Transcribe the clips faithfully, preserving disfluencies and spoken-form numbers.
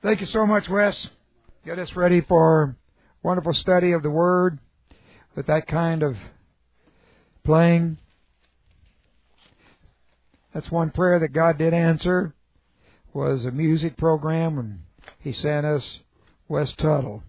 Thank you so much, Wes. Get us ready for wonderful study of the Word with that kind of playing. That's one prayer that God did answer, was a music program, and He sent us Wes Tuttle.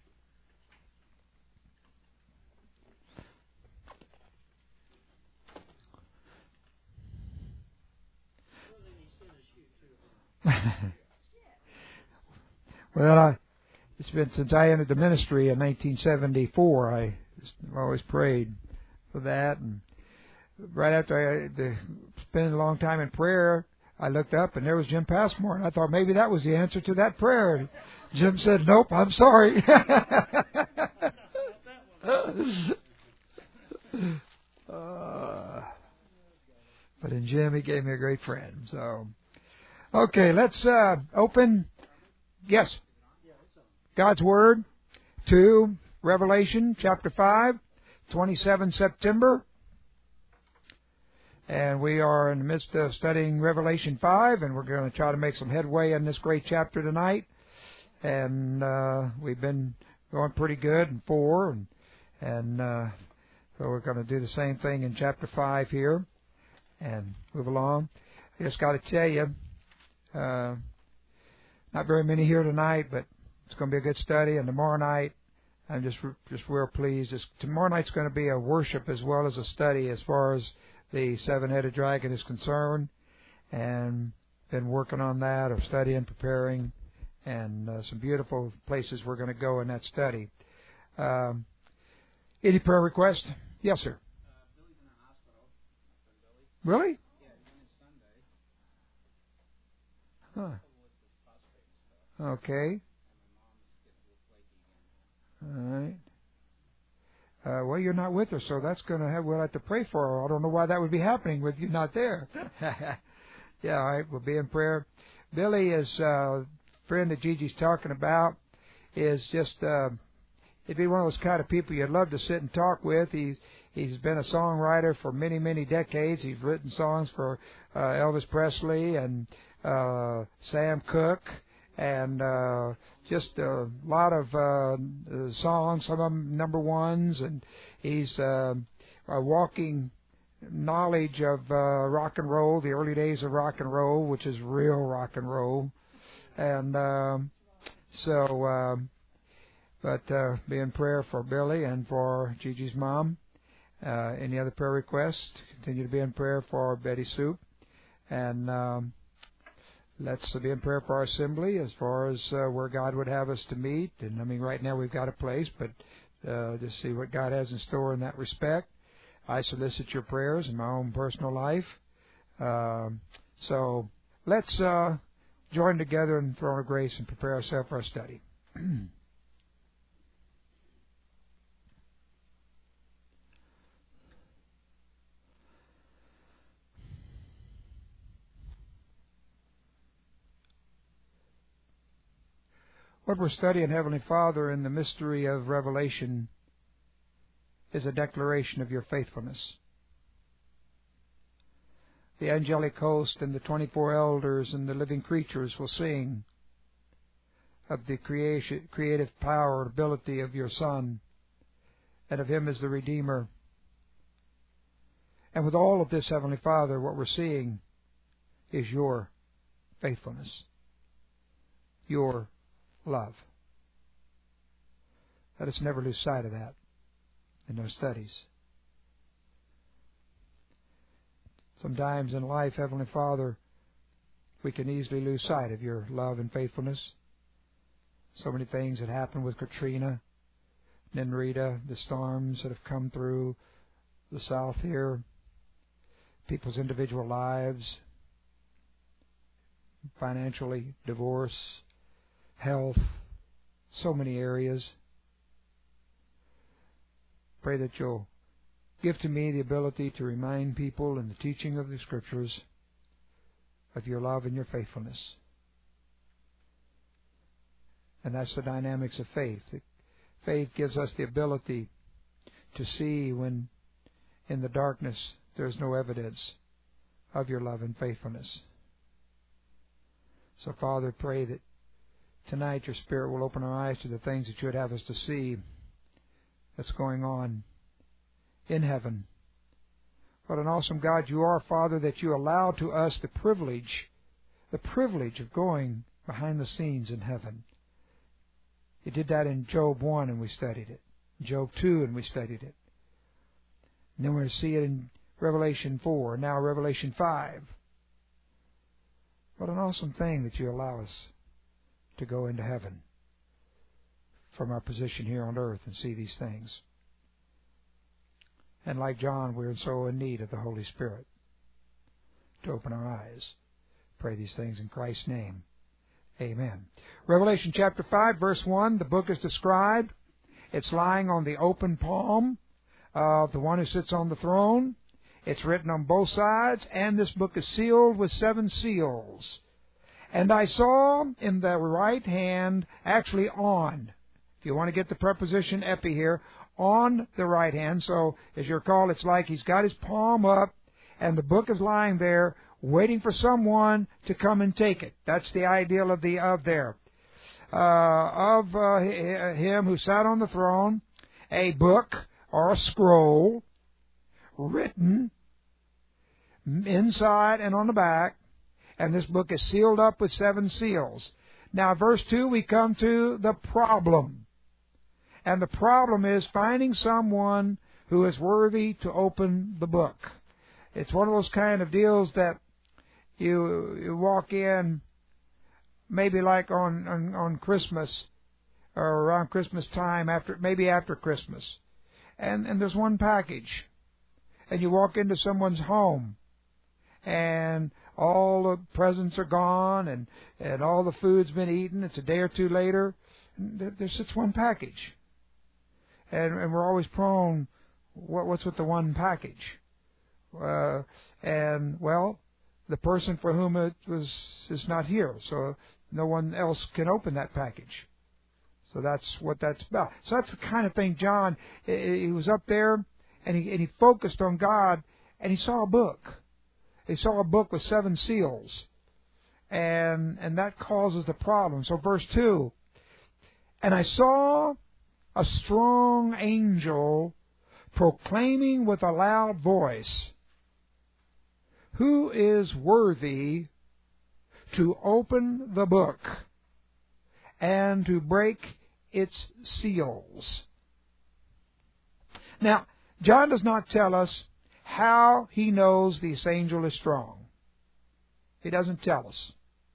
Well, I, it's been since I entered the ministry in nineteen seventy-four. I always prayed for that, and right after I the, spent a long time in prayer, I looked up and there was Jim Passmore, and I thought maybe that was the answer to that prayer. Jim said, "Nope, I'm sorry." uh, but in Jim, he gave me a great friend. So, okay, let's uh, open. Yes. God's Word to Revelation chapter five, twenty-seventh September. And we are in the midst of studying Revelation five, and we're going to try to make some headway in this great chapter tonight. And uh, we've been going pretty good in four, and, and uh, so we're going to do the same thing in chapter five here and move along. I just got to tell you, uh, not very many here tonight, but it's going to be a good study. And tomorrow night, I'm just just real pleased. It's, tomorrow night's going to be a worship as well as a study as far as the seven-headed dragon is concerned. And been working on that, or studying, preparing, and uh, some beautiful places we're going to go in that study. Um, any prayer request? Yes, sir. Uh, Billy's in the hospital. Billy. Really? Yeah, he went Sunday. Huh. Okay. All right. Uh, well, you're not with her, so that's going to have, we'll have to pray for her. I don't know why that would be happening with you not there. Yeah, all right, we'll be in prayer. Billy is a uh, friend that Gigi's talking about, is just, uh, he'd be one of those kind of people you'd love to sit and talk with. He's He's been a songwriter for many, many decades. He's written songs for uh, Elvis Presley and uh, Sam Cooke, and uh, just a lot of uh, songs, some of them number ones, and he's uh, a walking knowledge of uh, rock and roll, the early days of rock and roll, which is real rock and roll. And um, so, uh, but uh, be in prayer for Billy and for Gigi's mom. Uh, any other prayer requests? Continue to be in prayer for Betty Soup. And um, let's be in prayer for our assembly as far as uh, where God would have us to meet. And I mean, right now we've got a place, but uh, just see what God has in store in that respect. I solicit your prayers in my own personal life. Um, so let's uh, join together in the throne of grace and prepare ourselves for our study. What we're studying, Heavenly Father, in the mystery of Revelation is a declaration of your faithfulness. The angelic host and the twenty-four elders and the living creatures will sing of the creation, creative power and ability of your Son, and of Him as the Redeemer. And with all of this, Heavenly Father, what we're seeing is your faithfulness, your love. Let us never lose sight of that in our studies. Sometimes in life, Heavenly Father, we can easily lose sight of your love and faithfulness. So many things that happened with Katrina, Ninrita, the storms that have come through the South here, people's individual lives, financially, divorce, health, so many areas. Pray that you'll give to me the ability to remind people in the teaching of the Scriptures of your love and your faithfulness. And that's the dynamics of faith. Faith gives us the ability to see when in the darkness there's no evidence of your love and faithfulness. So, Father, pray that tonight your Spirit will open our eyes to the things that you would have us to see that's going on in heaven. What an awesome God you are, Father, that you allow to us the privilege, the privilege of going behind the scenes in heaven. You did that in Job one, and we studied it. Job two, and we studied it. And then we're going to see it in Revelation four, and now Revelation five. What an awesome thing that you allow us to go into heaven from our position here on earth and see these things. And like John, we're so in need of the Holy Spirit to open our eyes. Pray these things in Christ's name. Amen. Revelation chapter five, verse one, the book is described. It's lying on the open palm of the one who sits on the throne. It's written on both sides, and this book is sealed with seven seals. And I saw in the right hand, actually on, if you want to get the preposition epi here, on the right hand. So, as you recall, it's like he's got his palm up, and the book is lying there, waiting for someone to come and take it. That's the ideal of the of there. Uh, of uh, him who sat on the throne, a book or a scroll written inside and on the back, and this book is sealed up with seven seals. Now, verse two, we come to the problem. And the problem is finding someone who is worthy to open the book. It's one of those kind of deals that you, you walk in, maybe like on, on, on Christmas, or around Christmas time, after maybe after Christmas. And, and there's one package. And you walk into someone's home, and all the presents are gone, and, and all the food's been eaten. It's a day or two later, and there, there's just one package. And, and we're always prone, what, what's with the one package? Uh, and, well, the person for whom it was is not here, so no one else can open that package. So that's what that's about. So that's the kind of thing John, he was up there, and he, and he focused on God, and he saw a book. He saw a book with seven seals, and and that causes the problem. So verse two, and I saw a strong angel proclaiming with a loud voice, who is worthy to open the book and to break its seals? Now, John does not tell us how he knows this angel is strong. He doesn't tell us.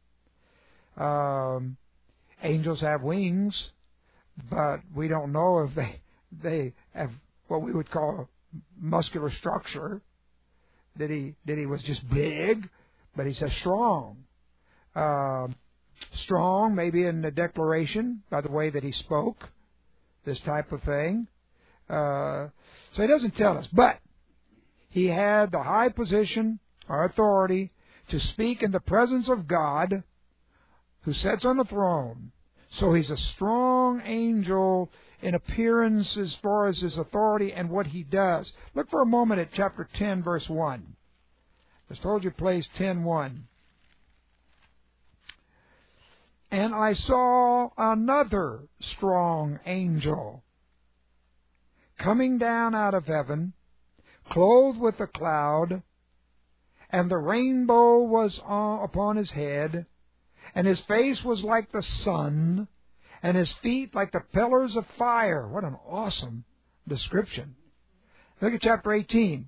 Um, angels have wings, but we don't know if they they have what we would call muscular structure. That he that he was just big, but he says strong. Uh, strong, maybe in the declaration by the way that he spoke, this type of thing. Uh, so he doesn't tell us, but he had the high position or authority to speak in the presence of God who sits on the throne. So he's a strong angel in appearance as far as his authority and what he does. Look for a moment at chapter ten, verse one. I told you place ten one. And I saw another strong angel coming down out of heaven, clothed with a cloud, and the rainbow was upon his head, and his face was like the sun, and his feet like the pillars of fire. What an awesome description. Look at chapter eighteen.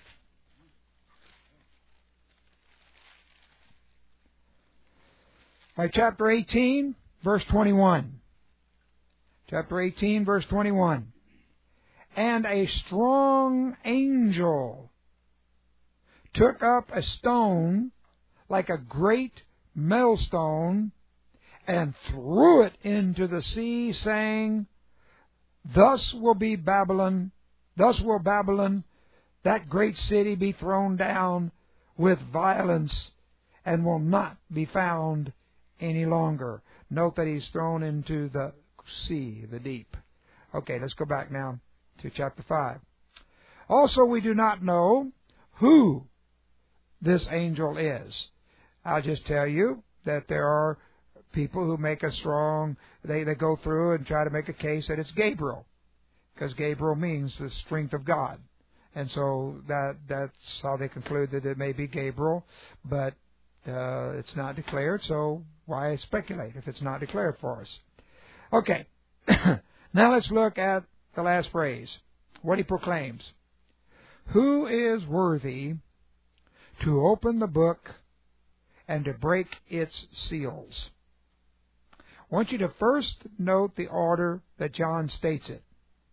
All right, chapter eighteen, verse twenty-one. Chapter eighteen, verse twenty-one. And a strong angel took up a stone like a great millstone and threw it into the sea, saying, Thus will be Babylon, thus will Babylon, that great city, be thrown down with violence and will not be found any longer. Note that he's thrown into the sea, the deep. Okay, let's go back now to chapter five. Also, we do not know who this angel is. I'll just tell you that there are people who make a strong, they, they go through and try to make a case that it's Gabriel, because Gabriel means the strength of God. And so that that's how they conclude that it may be Gabriel, but uh, it's not declared, so why speculate if it's not declared for us? Okay, now let's look at the last phrase, what he proclaims. Who is worthy to open the book and to break its seals? I want you to first note the order that John states it.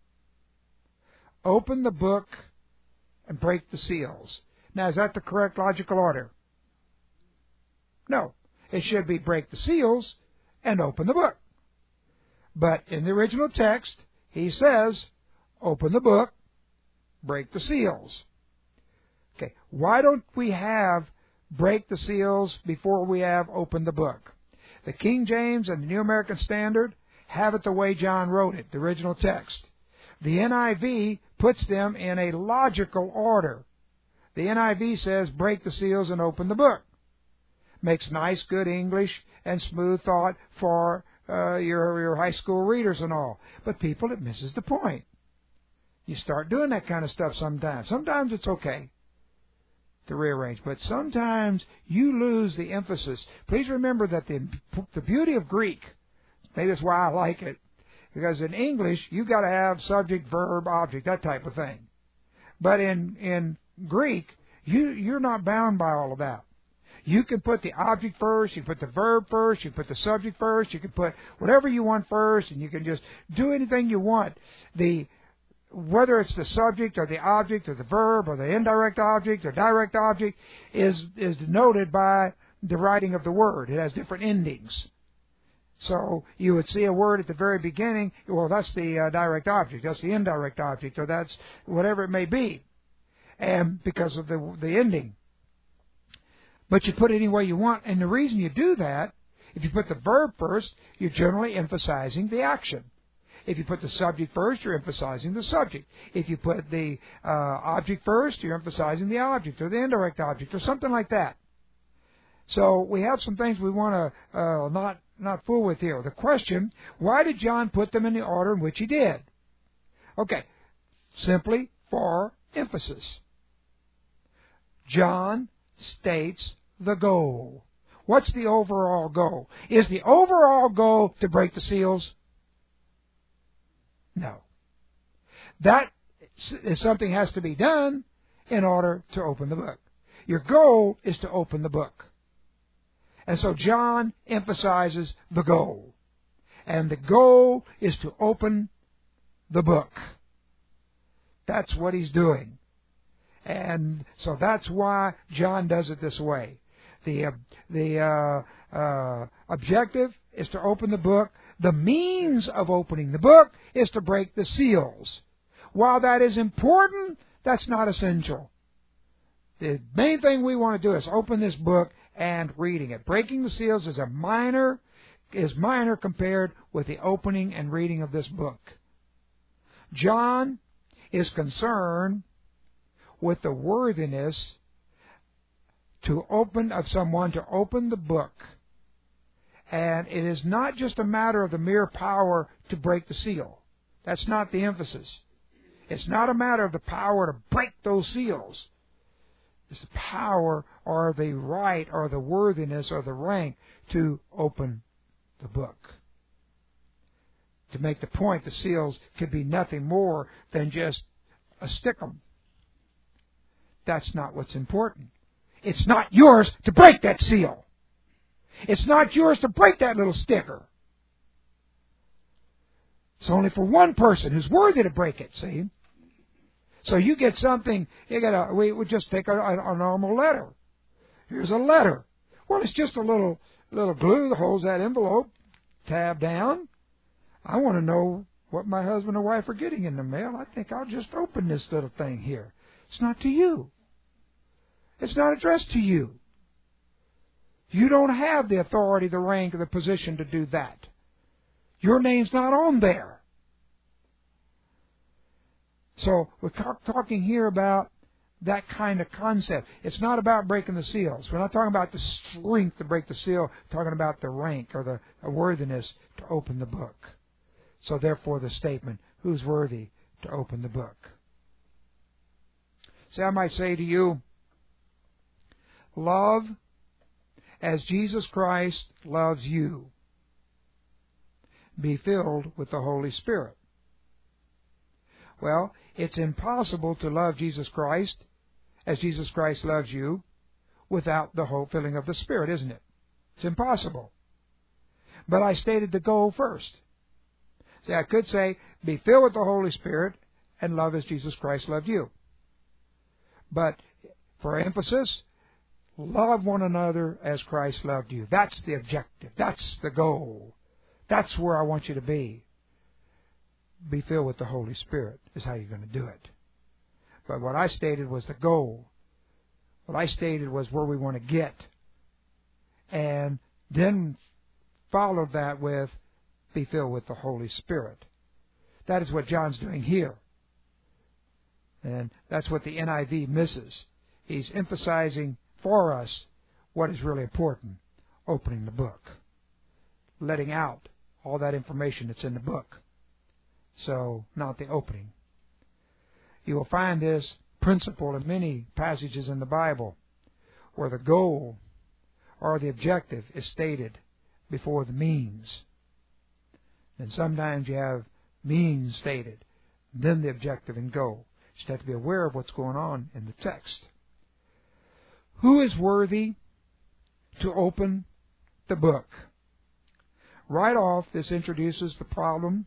Open the book and break the seals. Now, is that the correct logical order? No. It should be break the seals and open the book. But in the original text, he says, open the book, break the seals. Okay, why don't we have break the seals before we have open the book? The King James and the New American Standard have it the way John wrote it, the original text. The N I V puts them in a logical order. The N I V says, break the seals and open the book. Makes nice, good English and smooth thought for uh, your, your high school readers and all. But people, it misses the point. You start doing that kind of stuff sometimes. Sometimes it's okay to rearrange, but sometimes you lose the emphasis. Please remember that the, the beauty of Greek, maybe that's why I like it, because in English, you've got to have subject, verb, object, that type of thing. But in, in Greek, you, you're not bound by all of that. You can put the object first, you put the verb first, you put the subject first, you can put whatever you want first, and you can just do anything you want. The whether it's the subject or the object or the verb or the indirect object or direct object is, is denoted by the writing of the word. It has different endings. So you would see a word at the very beginning, well, that's the uh, direct object, that's the indirect object, or that's whatever it may be, and because of the, the ending. But you put it any way you want, and the reason you do that, if you put the verb first, you're generally emphasizing the action. If you put the subject first, you're emphasizing the subject. If you put the uh, object first, you're emphasizing the object or the indirect object or something like that. So we have some things we want to uh, not not fool with here. The question, why did John put them in the order in which he did? Okay, simply for emphasis. John states the goal. What's the overall goal? Is the overall goal to break the seals? No. That is something has to be done in order to open the book. Your goal is to open the book. And so John emphasizes the goal. And the goal is to open the book. That's what he's doing. And so that's why John does it this way. The, uh, the uh, uh, objective is to open the book. The means of opening the book is to break the seals. While that is important, that's not essential. The main thing we want to do is open this book and reading it. Breaking the seals is a minor, is minor compared with the opening and reading of this book. John is concerned with the worthiness to open of someone to open the book. And it is not just a matter of the mere power to break the seal. That's not the emphasis. It's not a matter of the power to break those seals. It's the power or the right or the worthiness or the rank to open the book. To make the point, the seals could be nothing more than just a stickum. That's not what's important. It's not yours to break that seal. It's not yours to break that little sticker. It's only for one person who's worthy to break it, see? So you get something, you get a, we would just take a, a, a normal letter. Here's a letter. Well, it's just a little little glue that holds that envelope, tab down. I want to know what my husband or wife are getting in the mail. I think I'll just open this little thing here. It's not to you. It's not addressed to you. You don't have the authority, the rank, or the position to do that. Your name's not on there. So we're talk, talking here about that kind of concept. It's not about breaking the seals. We're not talking about the strength to break the seal. We're talking about the rank or the worthiness to open the book. So therefore the statement, who's worthy to open the book? So I might say to you, love as Jesus Christ loves you. Be filled with the Holy Spirit. Well, it's impossible to love Jesus Christ as Jesus Christ loves you without the whole filling of the Spirit, isn't it? It's impossible. But I stated the goal first. See, I could say, be filled with the Holy Spirit and love as Jesus Christ loved you. But for emphasis, love one another as Christ loved you. That's the objective. That's the goal. That's where I want you to be. Be filled with the Holy Spirit is how you're going to do it. But what I stated was the goal. What I stated was where we want to get. And then followed that with be filled with the Holy Spirit. That is what John's doing here. And that's what the N I V misses. He's emphasizing for us what is really important, opening the book, letting out all that information that's in the book. So, not the opening. You will find this principle in many passages in the Bible where the goal or the objective is stated before the means. And sometimes you have means stated, then the objective and goal. You just have to be aware of what's going on in the text. Who is worthy to open the book? Right off, this introduces the problem.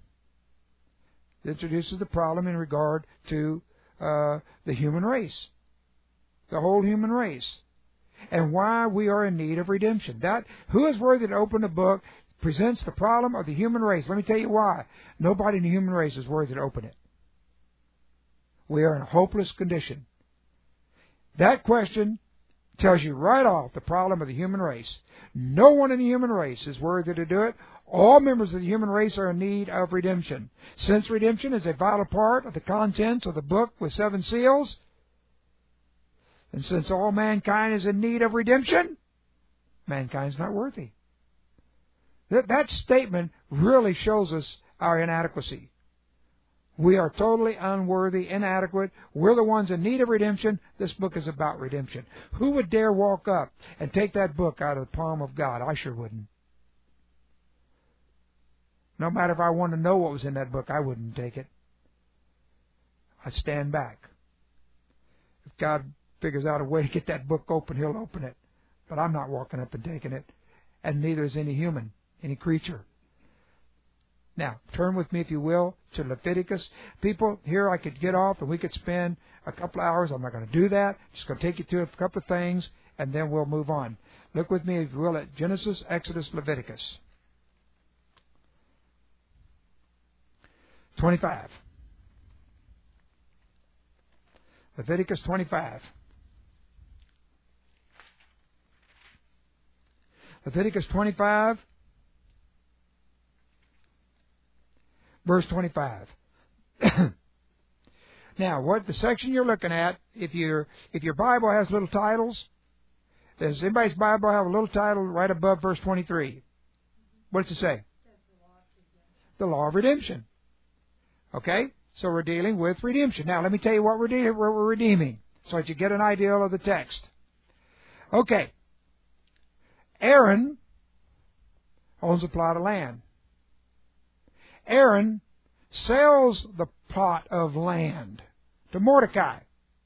It introduces the problem in regard to uh, the human race, the whole human race, and why we are in need of redemption. That who is worthy to open the book presents the problem of the human race. Let me tell you why. Nobody in the human race is worthy to open it. We are in a hopeless condition. That question tells you right off the problem of the human race. No one in the human race is worthy to do it. All members of the human race are in need of redemption. Since redemption is a vital part of the contents of the book with seven seals, and since all mankind is in need of redemption, mankind is not worthy. That, that statement really shows us our inadequacy. We are totally unworthy, inadequate. We're the ones in need of redemption. This book is about redemption. Who would dare walk up and take that book out of the palm of God? I sure wouldn't. No matter if I wanted to know what was in that book, I wouldn't take it. I'd stand back. If God figures out a way to get that book open, He'll open it. But I'm not walking up and taking it. And neither is any human, any creature. Now, turn with me, if you will, to Leviticus. People, here I could get off and we could spend a couple of hours. I'm not going to do that. Just going to take you to a couple of things, and then we'll move on. Look with me, if you will, at Genesis, Exodus, Leviticus. twenty-five. Leviticus twenty-five. Leviticus twenty-five. Verse twenty-five. Now, what the section you're looking at, if your if your Bible has little titles, does anybody's Bible have a little title right above verse twenty-three? What does it say? The law of redemption. Okay, so we're dealing with redemption. Now, let me tell you what we're de- what we're redeeming, so that you get an idea of the text. Okay, Aaron owns a plot of land. Aaron sells the plot of land to Mordecai.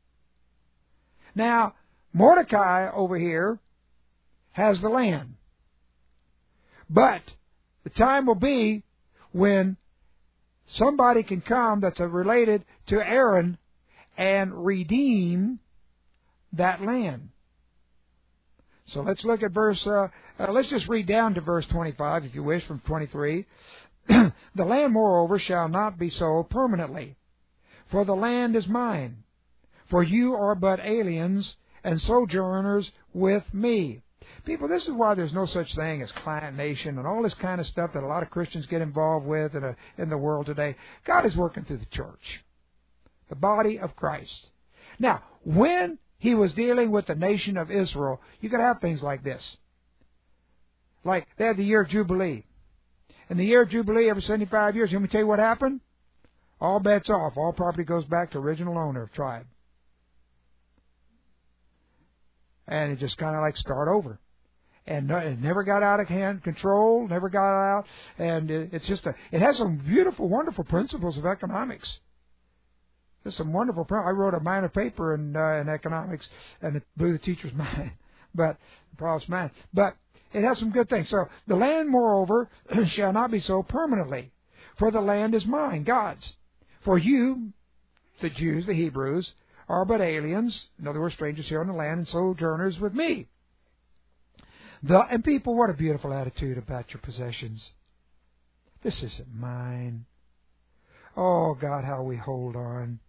Now, Mordecai over here has the land. But the time will be when somebody can come that's related to Aaron and redeem that land. So let's look at verse, uh, uh, let's just read down to verse twenty-five, if you wish, from twenty-three. The land, moreover, shall not be sold permanently, for the land is mine. For you are but aliens and sojourners with me. People, this is why there's no such thing as client nation and all this kind of stuff that a lot of Christians get involved with in, a, in the world today. God is working through the church, the body of Christ. Now, when he was dealing with the nation of Israel, you could have things like this. Like, they had the year of Jubilee. In the year of Jubilee, every seventy-five years, let me tell you what happened. All bets off. All property goes back to original owner of tribe. And it just kind of like start over. And it never got out of hand control, never got out. And it's just a, it has some beautiful, wonderful principles of economics. There's some wonderful, I wrote a minor paper in, uh, in economics, and it blew the teacher's mind. But, the problem's mine. But it has some good things. So, the land, moreover, shall not be so permanently. For the land is mine, God's. For you, the Jews, the Hebrews, are but aliens, in other words, strangers here on the land, and sojourners with me. The, and people, what a beautiful attitude about your possessions. This isn't mine. Oh, God, how we hold on.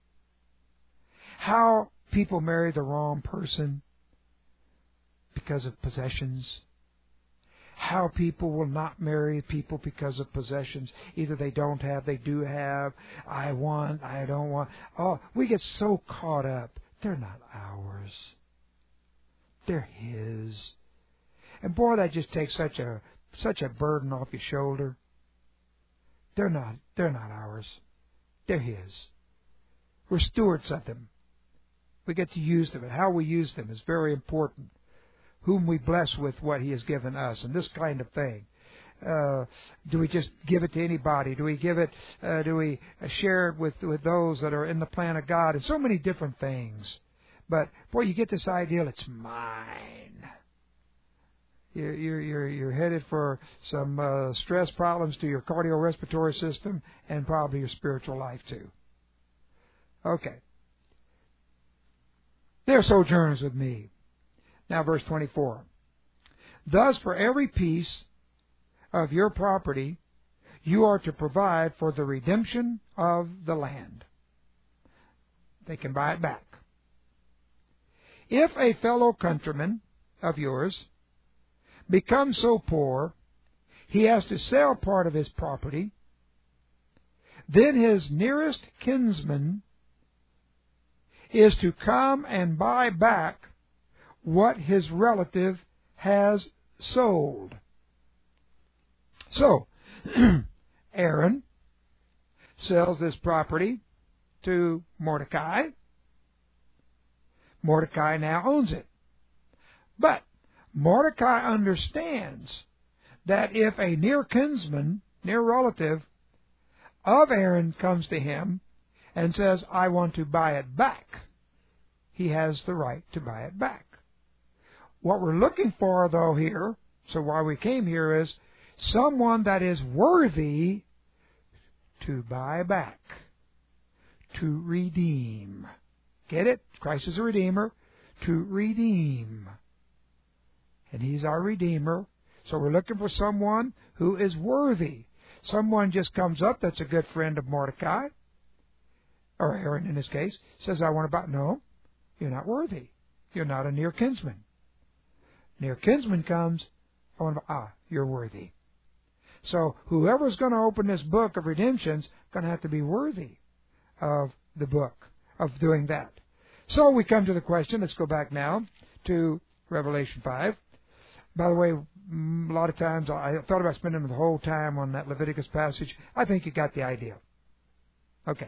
How people marry the wrong person because of possessions. How people will not marry people because of possessions. Either they don't have, they do have. I want, I don't want. Oh, we get so caught up. They're not ours. They're His. And boy, that just takes such a such a burden off your shoulder. They're not, they're not ours. They're His. We're stewards of them. We get to use them, and how we use them is very important. Whom we bless with what He has given us, and this kind of thing. Uh, do we just give it to anybody? Do we give it? Uh, do we share it with with those that are in the plan of God? And so many different things. But boy, you get this idea: it's mine. You're you're you're, you're headed for some uh, stress problems to your cardiorespiratory system and probably your spiritual life too. Okay. They're sojourners with me. Now, verse twenty-four. Thus, for every piece of your property, you are to provide for the redemption of the land. They can buy it back. If a fellow countryman of yours becomes so poor, he has to sell part of his property, then his nearest kinsman is to come and buy back what his relative has sold. So, Aaron sells this property to Mordecai. Mordecai now owns it. But Mordecai understands that if a near kinsman, near relative of Aaron comes to him and says, I want to buy it back, he has the right to buy it back. What we're looking for, though, here, so why we came here, is someone that is worthy to buy back, to redeem. Get it? Christ is a redeemer. To redeem. And He's our Redeemer. So we're looking for someone who is worthy. Someone just comes up that's a good friend of Mordecai, or Aaron in this case, says, I want to buy. No, you're not worthy. You're not a near kinsman. Near kinsman comes, I want to buy. Ah, you're worthy. So whoever's going to open this book of redemption's going to have to be worthy of the book, of doing that. So we come to the question, let's go back now to Revelation five. By the way, a lot of times I thought about spending the whole time on that Leviticus passage. I think you got the idea. Okay.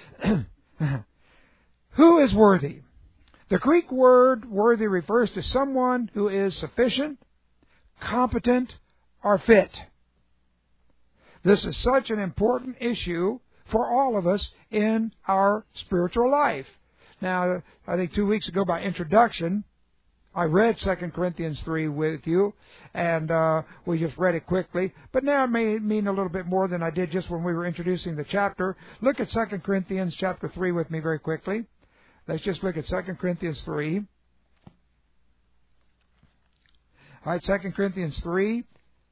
Who is worthy? The Greek word worthy refers to someone who is sufficient, competent, or fit. This is such an important issue for all of us in our spiritual life. Now, I think two weeks ago by introduction, I read Second Corinthians three with you, and uh, we just read it quickly. But now it may mean a little bit more than I did just when we were introducing the chapter. Look at Second Corinthians chapter three with me very quickly. Let's just look at Second Corinthians three. All right, Second Corinthians three.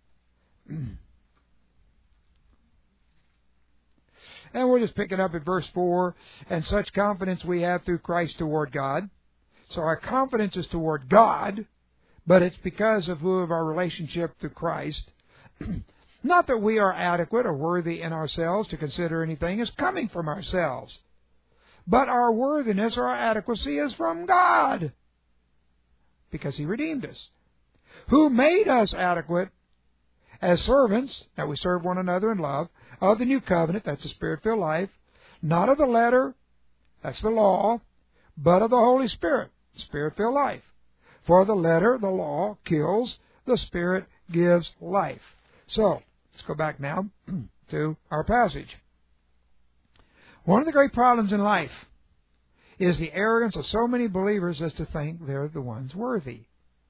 And we're just picking up at verse four. And such confidence we have through Christ toward God. So our confidence is toward God, but it's because of who of our relationship to Christ. Not that we are adequate or worthy in ourselves to consider anything as coming from ourselves, But our worthiness or our adequacy is from God, because He redeemed us, who made us adequate as servants, that we serve one another in love, of the new covenant, that's the Spirit-filled life, not of the letter, that's the law, but of the Holy Spirit, Spirit-filled life. For the letter, the law, kills, the Spirit gives life. So, let's go back now to our passage. One of the great problems in life is the arrogance of so many believers as to think they're the ones worthy.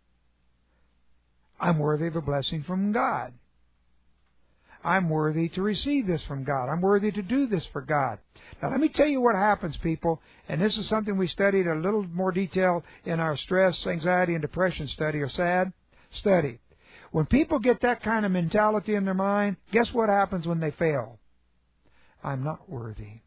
I'm worthy of a blessing from God. I'm worthy to receive this from God. I'm worthy to do this for God. Now, let me tell you what happens, people, and this is something we studied a little more detail in our stress, anxiety, and depression study, or SAD study. When people get that kind of mentality in their mind, guess what happens when they fail? I'm not worthy.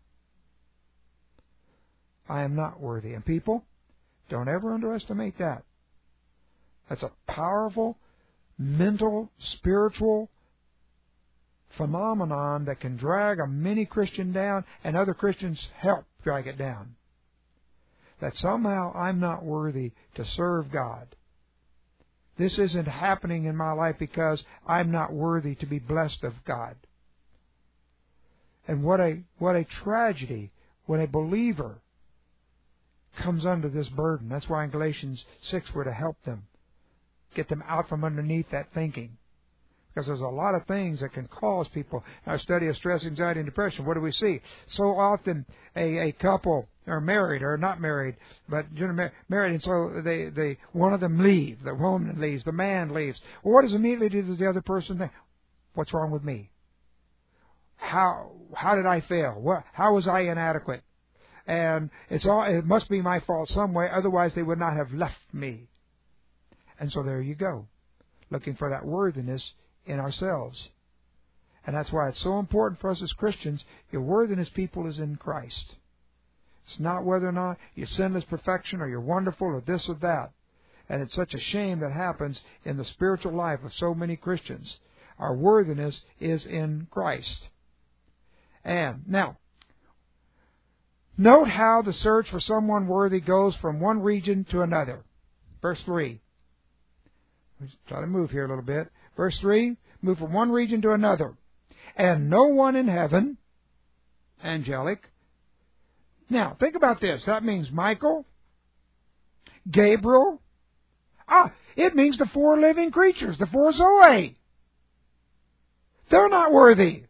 I am not worthy. And people, don't ever underestimate that. That's a powerful, mental, spiritual phenomenon that can drag a mini Christian down, and other Christians help drag it down. That somehow I'm not worthy to serve God. This isn't happening in my life because I'm not worthy to be blessed of God. And what a what a tragedy when a believer comes under this burden. That's why in Galatians six we're to help them, get them out from underneath that thinking. Because there's a lot of things that can cause people. In our study of stress, anxiety, and depression, what do we see? So often a, a couple are married or not married, but married, and so they, they one of them leaves. The woman leaves. The man leaves. Well, what does immediately does the other person think? What's wrong with me? How how did I fail? What, how was I inadequate? And it's all it must be my fault some way. Otherwise, they would not have left me. And so there you go, looking for that worthiness in ourselves. And that's why it's so important for us as Christians. Your worthiness, people, is in Christ. It's not whether or not you're sinless perfection or you're wonderful or this or that. And it's such a shame that happens in the spiritual life of so many Christians. Our worthiness is in Christ. And now, note how the search for someone worthy goes from one region to another. Verse three. Let's try to move here a little bit. Verse three, move from one region to another. And no one in heaven, angelic. Now, think about this. That means Michael, Gabriel. Ah, it means the four living creatures, the four Zoe. They're not worthy.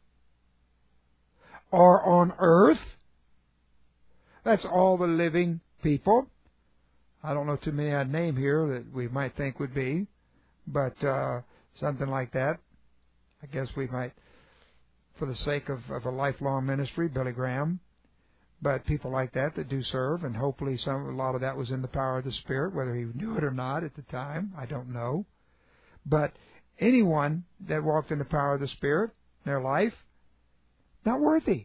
Or on earth. That's all the living people. I don't know too many I'd name here that we might think would be, but uh, something like that. I guess we might, for the sake of, of a lifelong ministry, Billy Graham, but people like that that do serve, and hopefully some a lot of that was in the power of the Spirit, whether he knew it or not at the time, I don't know. But anyone that walked in the power of the Spirit, their life, not worthy.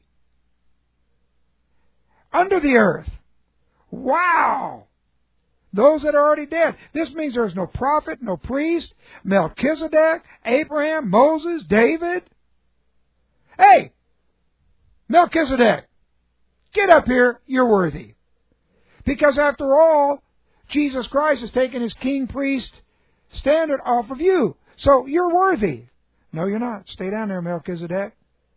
Under the earth. Wow! Those that are already dead. This means there's no prophet, no priest, Melchizedek, Abraham, Moses, David. Hey, Melchizedek, get up here, you're worthy. Because after all, Jesus Christ has taken his king priest standard off of you. So you're worthy. No, you're not. Stay down there, Melchizedek.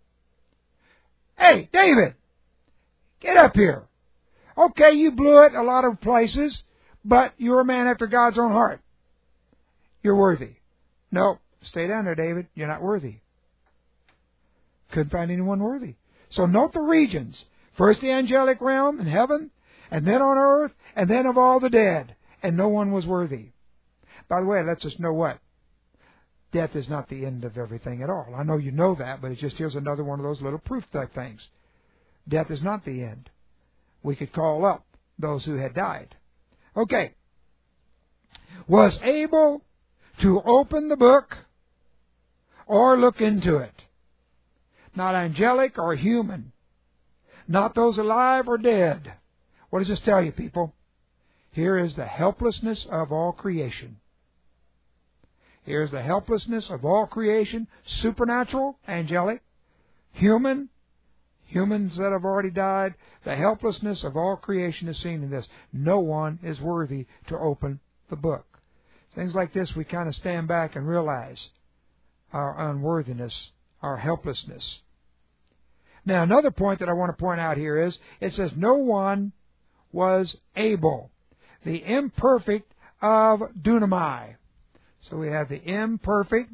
Hey, David, get up here. Okay, you blew it a lot of places, but you're a man after God's own heart. You're worthy. No, stay down there, David. You're not worthy. Couldn't find anyone worthy. So note the regions. First the angelic realm in heaven, and then on earth, and then of all the dead. And no one was worthy. By the way, it lets us know what? Death is not the end of everything at all. I know you know that, but it's just here's another one of those little proof type things. Death is not the end. We could call up those who had died. Okay. Was able to open the book or look into it. Not angelic or human. Not those alive or dead. What does this tell you, people? Here is the helplessness of all creation. Here's the helplessness of all creation. Supernatural, angelic, human, humans that have already died. The helplessness of all creation is seen in this. No one is worthy to open the book. Things like this, we kind of stand back and realize our unworthiness, our helplessness. Now, another point that I want to point out here is, it says, no one was able. The imperfect of dunamai. So we have the imperfect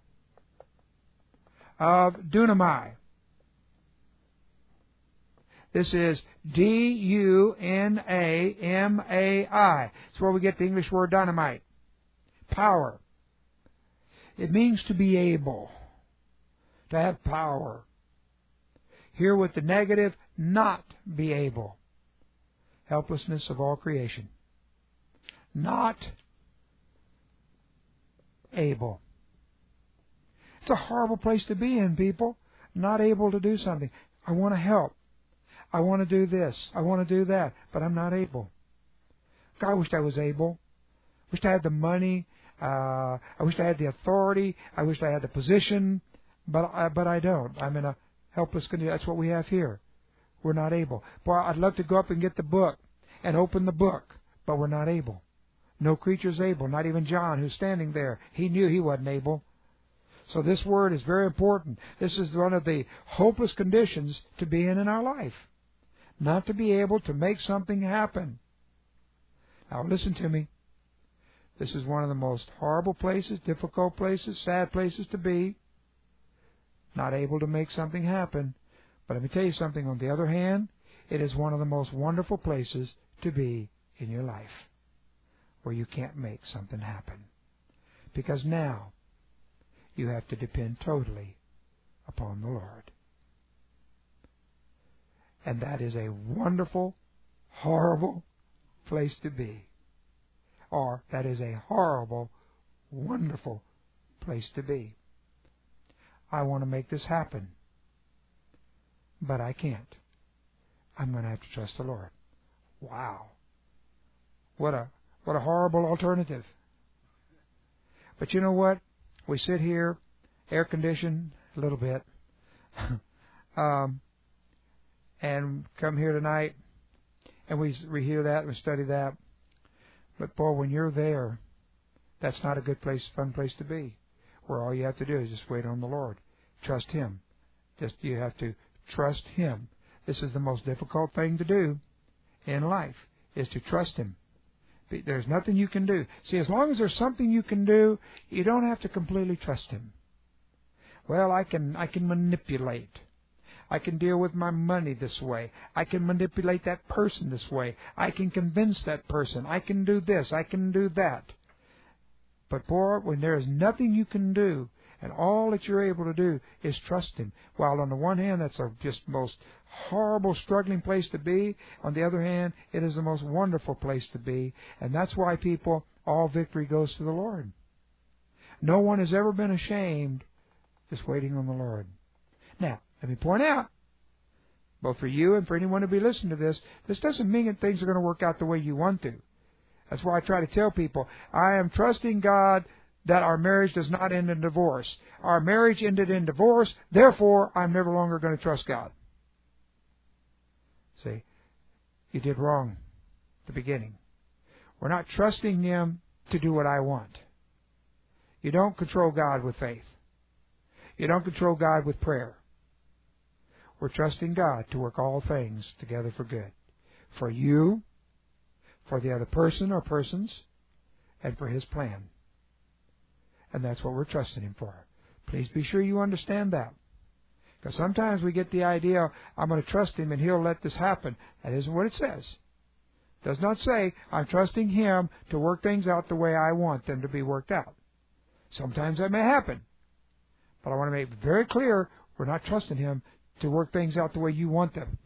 of dunamai. This is D U N A M A I. It's where we get the English word dynamite. Power. It means to be able, to have power. Here with the negative, not be able. Helplessness of all creation. Not able. It's a horrible place to be in, people. Not able to do something. I want to help. I want to do this. I want to do that. But I'm not able. God, I wished I was able. I wished I had the money. Uh, I wished I had the authority. I wished I had the position. But I, but I don't. I'm in a helpless condition. That's what we have here. We're not able. Boy, I'd love to go up and get the book and open the book. But we're not able. No creature's able. Not even John, who's standing there. He knew he wasn't able. So this word is very important. This is one of the hopeless conditions to be in in our life. Not to be able to make something happen. Now listen to me. This is one of the most horrible places, difficult places, sad places to be. Not able to make something happen. But let me tell you something. On the other hand, it is one of the most wonderful places to be in your life, where you can't make something happen. Because now you have to depend totally upon the Lord. And that is a wonderful, horrible place to be. Or that is a horrible, wonderful place to be. I want to make this happen, but I can't. I'm going to have to trust the Lord. Wow. What a what a horrible alternative. But you know what? We sit here, air conditioned a little bit, um, and come here tonight, and we we hear that, we study that. But boy, when you're there, that's not a good place, fun place to be. Where all you have to do is just wait on the Lord, trust Him. Just you have to trust Him. This is the most difficult thing to do in life, is to trust Him. There's nothing you can do. See, as long as there's something you can do, you don't have to completely trust Him. Well, I can I can manipulate. I can deal with my money this way. I can manipulate that person this way. I can convince that person. I can do this. I can do that. But boy, when there is nothing you can do, and all that you're able to do is trust Him. While on the one hand, that's a just most horrible, struggling place to be. On the other hand, it is the most wonderful place to be. And that's why, people, all victory goes to the Lord. No one has ever been ashamed just waiting on the Lord. Now, let me point out, both for you and for anyone who will be listening to this, this doesn't mean that things are going to work out the way you want to. That's why I try to tell people, I am trusting God that our marriage does not end in divorce. Our marriage ended in divorce, therefore I'm never longer going to trust God. See, you did wrong at the beginning. We're not trusting Him to do what I want. You don't control God with faith. You don't control God with prayer. We're trusting God to work all things together for good. For you, for the other person or persons, and for His plan. And that's what we're trusting Him for. Please be sure you understand that. Because sometimes we get the idea, I'm going to trust Him and He'll let this happen. That isn't what it says. It does not say, I'm trusting Him to work things out the way I want them to be worked out. Sometimes that may happen. But I want to make it very clear, we're not trusting Him to work things out the way you want them.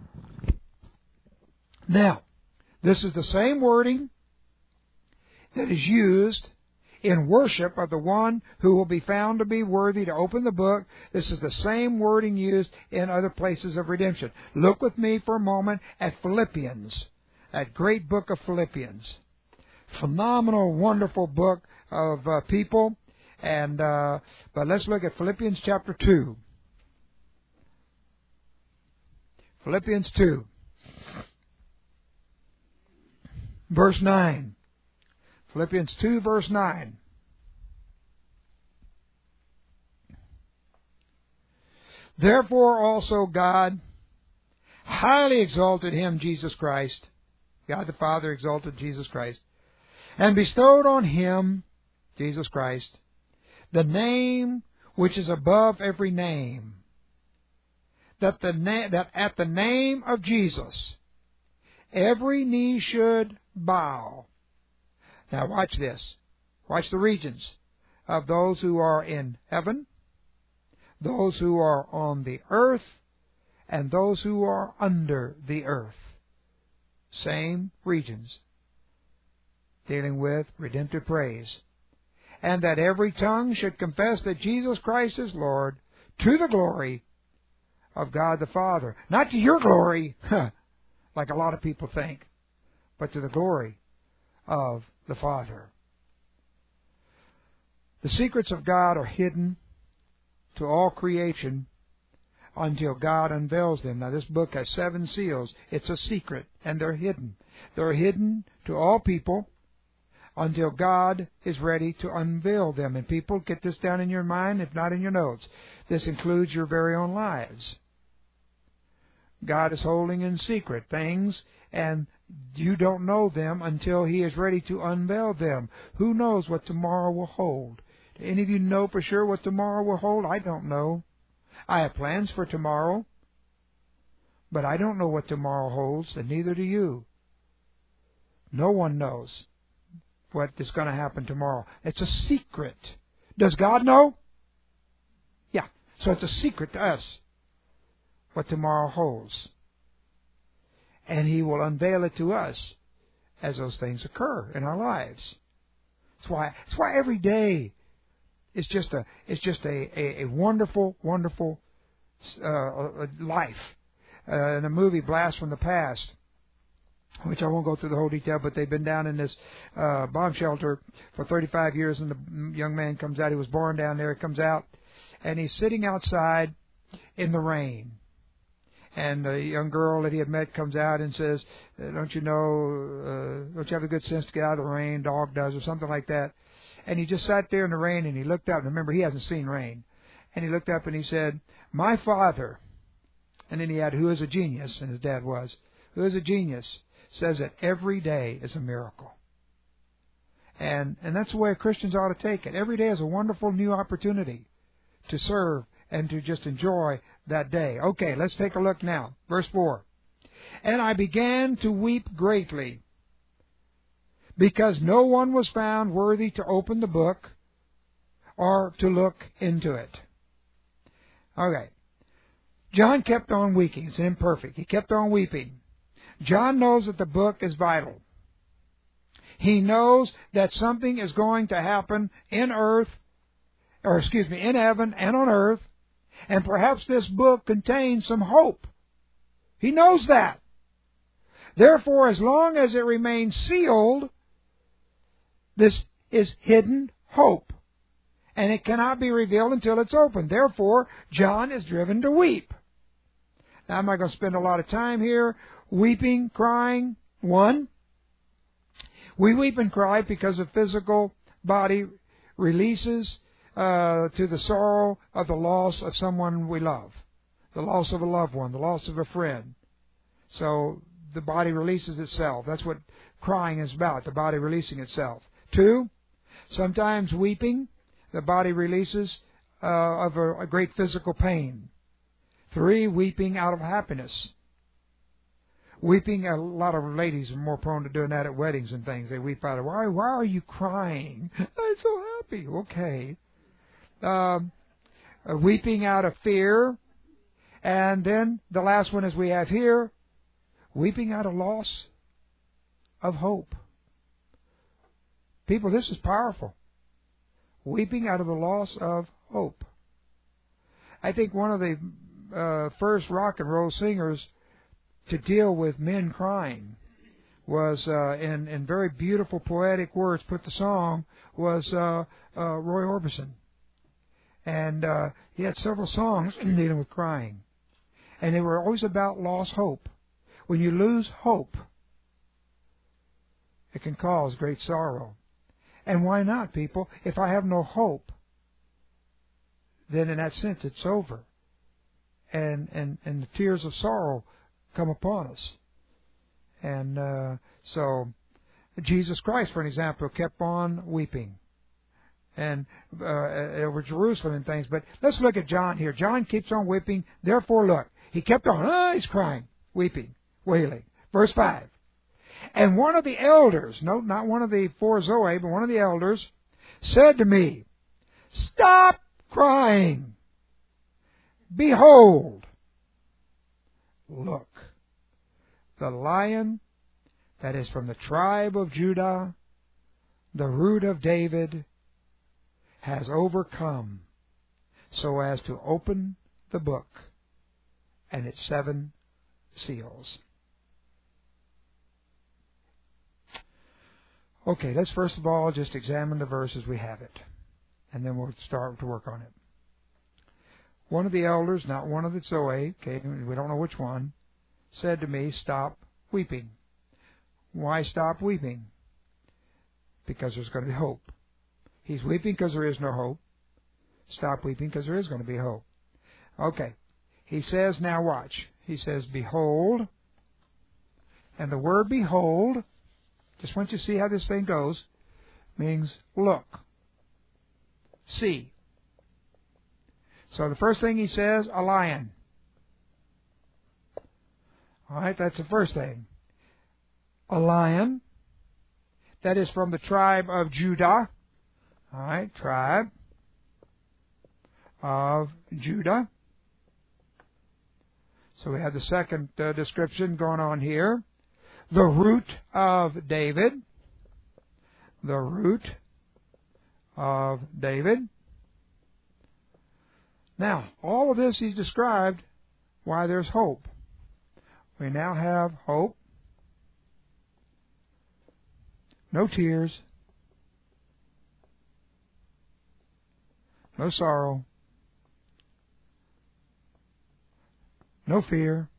Now, this is the same wording that is used in worship of the one who will be found to be worthy to open the book. This is the same wording used in other places of redemption. Look with me for a moment at Philippians, that great book of Philippians. Phenomenal, wonderful book of uh, people. And uh, but let's look at Philippians chapter two. Philippians two, verse nine. Philippians two, verse nine. Therefore also God highly exalted him, Jesus Christ. God the Father exalted Jesus Christ, and bestowed on him, Jesus Christ, the name which is above every name, that the na- that at the name of Jesus every knee should bow. Now watch this. Watch the regions of those who are in heaven, those who are on the earth, and those who are under the earth. Same regions, dealing with redemptive praise. And that every tongue should confess that Jesus Christ is Lord, to the glory of God the Father. Not to your glory, like a lot of people think, but to the glory of the Father. The secrets of God are hidden to all creation until God unveils them. Now, this book has seven seals. It's a secret, and they're hidden. They're hidden to all people until God is ready to unveil them. And people, get this down in your mind, if not in your notes. This includes your very own lives. God is holding in secret things, and you don't know them until He is ready to unveil them. Who knows what tomorrow will hold? Do any of you know for sure what tomorrow will hold? I don't know. I have plans for tomorrow, but I don't know what tomorrow holds, and neither do you. No one knows what is going to happen tomorrow. It's a secret. Does God know? Yeah. So it's a secret to us what tomorrow holds. And He will unveil it to us as those things occur in our lives. That's why, that's why every day is just a, it's just a, a, a wonderful, wonderful uh, life. Uh, in a movie, Blast from the Past, which I won't go through the whole detail, but they've been down in this uh, bomb shelter for thirty-five years, and the young man comes out. He was born down there. He comes out, and he's sitting outside in the rain. And a young girl that he had met comes out and says, don't you know, uh, don't you have the good sense to get out of the rain? Dog does, or something like that. And he just sat there in the rain, and he looked up. And remember, he hasn't seen rain. And he looked up and he said, my father, and then he had, who is a genius, and his dad was, who is a genius, says that every day is a miracle. And and that's the way Christians ought to take it. Every day is a wonderful new opportunity to serve and to just enjoy that day. Okay, let's take a look now. Verse four. And I began to weep greatly, because no one was found worthy to open the book or to look into it. Okay. John kept on weeping. It's imperfect. He kept on weeping. John knows that the book is vital. He knows that something is going to happen in earth, or excuse me, in heaven and on earth, and perhaps this book contains some hope. He knows that. Therefore, as long as it remains sealed, this is hidden hope, and it cannot be revealed until it's opened. Therefore, John is driven to weep. Now, I'm not going to spend a lot of time here weeping, crying. One, we weep and cry because the physical body releases uh, to the sorrow of the loss of someone we love, the loss of a loved one, the loss of a friend. So the body releases itself. That's what crying is about, the body releasing itself. Two, sometimes weeping, the body releases uh, of a, a great physical pain. Three, weeping out of happiness. Weeping, a lot of ladies are more prone to doing that at weddings and things. They weep out of, why, why are you crying? I'm so happy. Okay. Um, uh, weeping out of fear. And then the last one, as we have here, weeping out of loss of hope. People, this is powerful. Weeping out of the loss of hope. I think one of the uh, first rock and roll singers to deal with men crying was, uh, in, in very beautiful poetic words, put the song, was uh, uh, Roy Orbison. And uh, he had several songs dealing with crying. And they were always about lost hope. When you lose hope, it can cause great sorrow. And why not, people? If I have no hope, then in that sense it's over. And and, and the tears of sorrow come upon us. And uh, so Jesus Christ, for an example, kept on weeping. And uh, over Jerusalem and things. But let's look at John here. John keeps on weeping. Therefore, look. He kept on. Ah, he's crying, weeping, wailing. Verse five. And one of the elders, no, not one of the four Zoe, but one of the elders, said to me, stop crying. Behold, look, the Lion that is from the tribe of Judah, the root of David, has overcome so as to open the book and its seven seals. Okay, let's first of all just examine the verse as we have it, and then we'll start to work on it. One of the elders, not one of the Zoe, okay, we don't know which one, said to me, stop weeping. Why stop weeping? Because there's going to be hope. He's weeping because there is no hope. Stop weeping because there is going to be hope. Okay. He says, now watch. He says, behold. And the word behold, just want you to see how this thing goes, means look. See. So the first thing he says, a lion. All right, that's the first thing. A lion that is from the tribe of Judah. All right, tribe of Judah. So we have the second uh, description going on here. The root of David. The root of David. Now, all of this he's described why there's hope. We now have hope. No tears. No sorrow. No fear.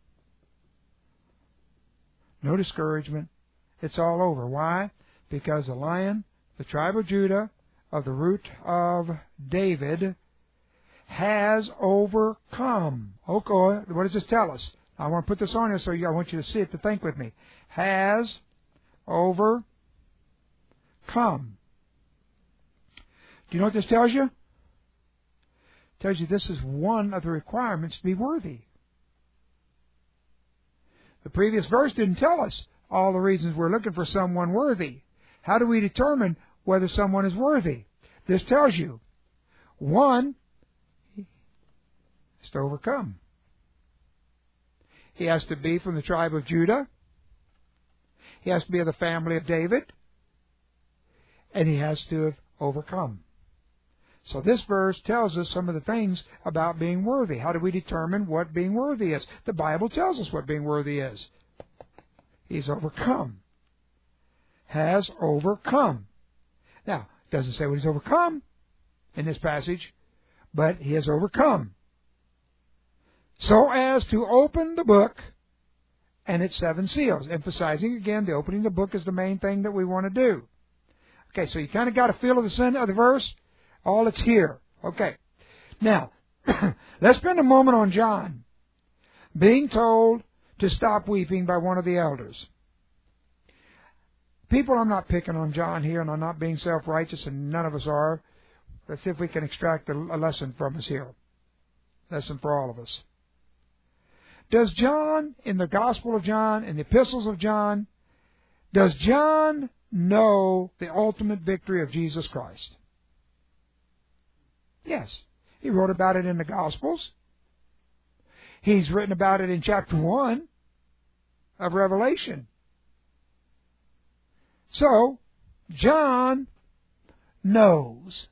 No discouragement. It's all over. Why? Because the Lion, the tribe of Judah, of the root of David, has overcome. Okay, what does this tell us? I want to put this on here so you, I want you to see it, to think with me. Has overcome. Do you know what this tells you? It tells you this is one of the requirements to be worthy. The previous verse didn't tell us all the reasons we're looking for someone worthy. How do we determine whether someone is worthy? This tells you. One, he has to overcome. He has to be from the tribe of Judah. He has to be of the family of David. And he has to have overcome. So this verse tells us some of the things about being worthy. How do we determine what being worthy is? The Bible tells us what being worthy is. He's overcome. Has overcome. Now, it doesn't say what he's overcome in this passage, but he has overcome. So as to open the book and its seven seals. Emphasizing again, the opening of the book is the main thing that we want to do. Okay, so you kind of got a feel of the sin of the verse. All it's here. Okay. Now, let's spend a moment on John being told to stop weeping by one of the elders. People, I'm not picking on John here, and I'm not being self-righteous, and none of us are. Let's see if we can extract a lesson from us here. Lesson for all of us. Does John, in the Gospel of John, in the epistles of John, does John know the ultimate victory of Jesus Christ? Yes. He wrote about it in the Gospels. He's written about it in chapter one of Revelation. So, John knows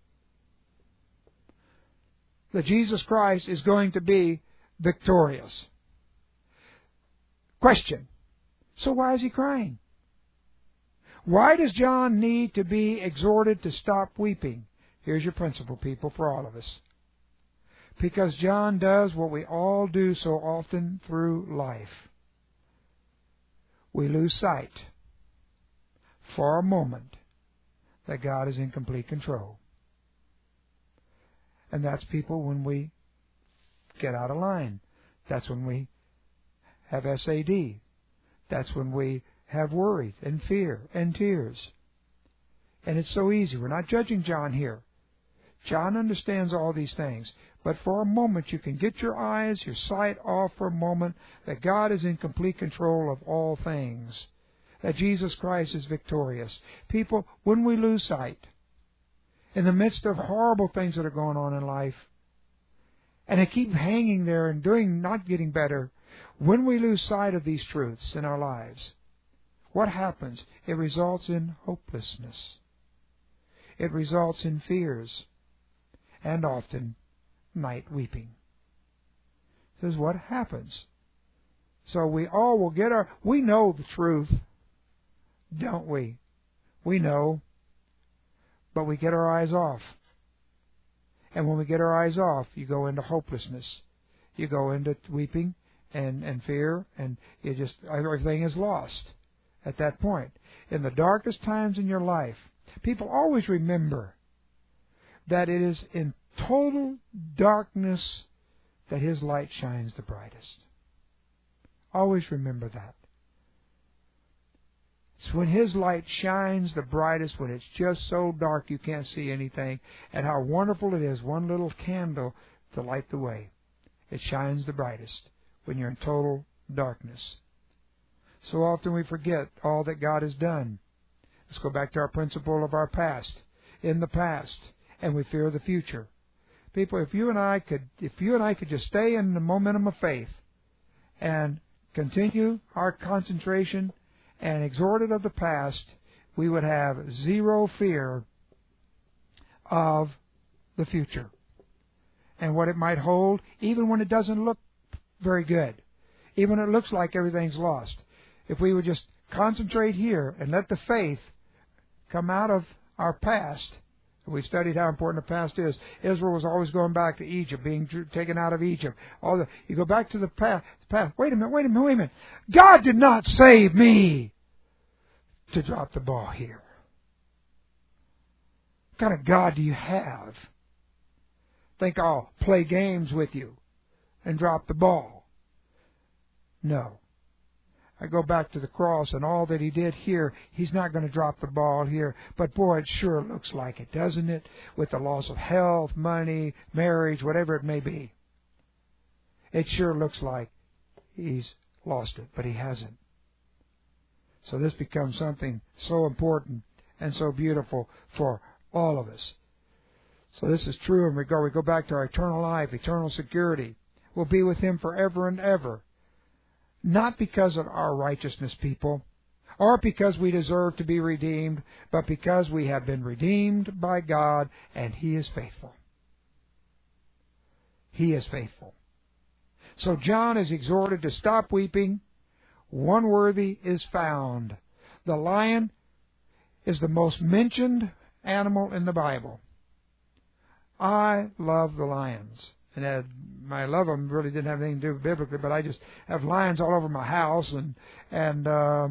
that Jesus Christ is going to be victorious. Question. So why is he crying? Why does John need to be exhorted to stop weeping? Here's your principle, people, for all of us. Because John does what we all do so often through life. We lose sight for a moment that God is in complete control. And that's people when we get out of line. That's when we have S A D. That's when we have worry and fear and tears. And it's so easy. We're not judging John here. John understands all these things. But for a moment, you can get your eyes, your sight off for a moment that God is in complete control of all things, that Jesus Christ is victorious. People, when we lose sight, in the midst of horrible things that are going on in life, and they keep hanging there and doing, not getting better, when we lose sight of these truths in our lives, what happens? It results in hopelessness. It results in fears, and often night weeping. This is what happens. So we all will get our... We know the truth, don't we? We know, but we get our eyes off. And when we get our eyes off, you go into hopelessness. You go into weeping and, and fear, and you just everything is lost at that point. In the darkest times in your life, people always remember that it is in total darkness that His light shines the brightest. Always remember that. It's when His light shines the brightest, when it's just so dark you can't see anything, and how wonderful it is, one little candle to light the way. It shines the brightest when you're in total darkness. So often we forget all that God has done. Let's go back to our principle of our past. In the past, and we fear the future. People, if you and I could, if you and I could just stay in the momentum of faith and continue our concentration and exhort it of the past, we would have zero fear of the future and what it might hold, even when it doesn't look very good, even when it looks like everything's lost. If we would just concentrate here and let the faith come out of our past. We've studied how important the past is. Israel was always going back to Egypt, being taken out of Egypt. All the, you go back to the past, past. Wait a minute, wait a minute, wait a minute. God did not save me to drop the ball here. What kind of God do you have? Think I'll play games with you and drop the ball. No. I go back to the cross and all that He did here. He's not going to drop the ball here. But boy, it sure looks like it, doesn't it? With the loss of health, money, marriage, whatever it may be. It sure looks like He's lost it, but He hasn't. So this becomes something so important and so beautiful for all of us. So this is true in regard. We go back to our eternal life, eternal security. We'll be with Him forever and ever. Not because of our righteousness, people, or because we deserve to be redeemed, but because we have been redeemed by God, and He is faithful. He is faithful. So John is exhorted to stop weeping. One worthy is found. The lion is the most mentioned animal in the Bible. I love the lions. And I, I love them really didn't have anything to do with biblically, but I just have lions all over my house, and and uh,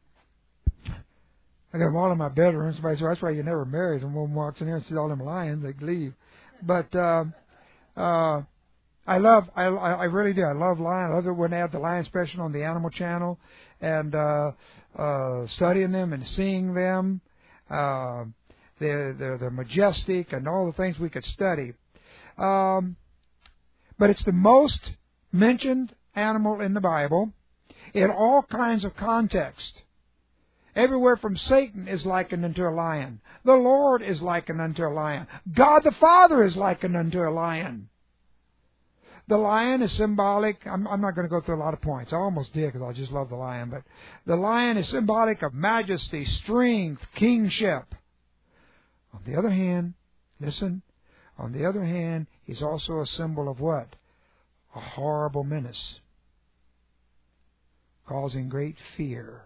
I got them all in my bedroom. Somebody said, that's why you never marry. When one walks in here and sees all them lions, they leave. But uh, uh, I love, I, I really do. I love lions. I love it when they have the lion special on the Animal Channel, and uh, uh, studying them and seeing them. Uh, they're, they're they're majestic and all the things we could study. Um, But it's the most mentioned animal in the Bible in all kinds of context. Everywhere from Satan is likened unto a lion. The Lord is likened unto a lion. God the Father is likened unto a lion. The lion is symbolic. I'm, I'm not going to go through a lot of points. I almost did because I just love the lion. But the lion is symbolic of majesty, strength, kingship. On the other hand, listen, on the other hand, he's also a symbol of what? A horrible menace, causing great fear.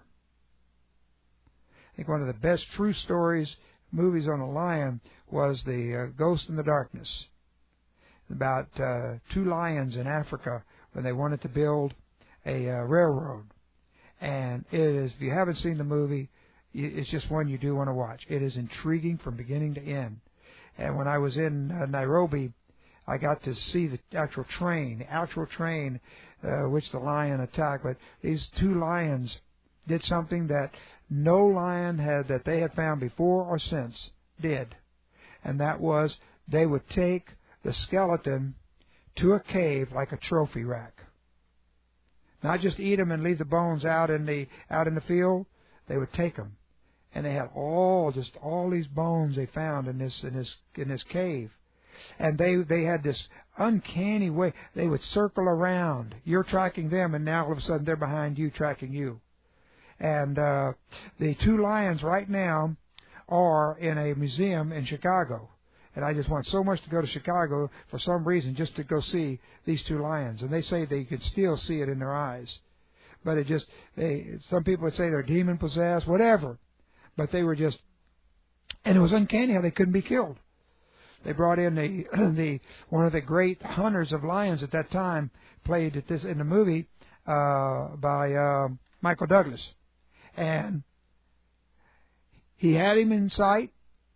I think one of the best true stories, movies on a lion, was the uh, Ghost in the Darkness. about uh, two lions in Africa when they wanted to build a uh, railroad. And it is, if you haven't seen the movie, it's just one you do want to watch. It is intriguing from beginning to end. And when I was in uh, Nairobi, I got to see the actual train, the actual train uh, which the lion attacked. But these two lions did something that no lion had, that they had found before or since, did. And that was they would take the skeleton to a cave like a trophy rack. Not just eat them and leave the bones out in the out in the field. They would take them, and they had all just all these bones they found in this in this in this cave, and they they had this uncanny way. They would circle around. You're tracking them, and now all of a sudden they're behind you, tracking you. And uh, the two lions right now are in a museum in Chicago. And I just want so much to go to Chicago for some reason just to go see these two lions. And they say they can still see it in their eyes. But it just, they, some people would say they're demon possessed, whatever. But they were just, and it was uncanny how they couldn't be killed. They brought in the, the one of the great hunters of lions at that time, played at this in the movie uh, by uh, Michael Douglas. And he had him in sight,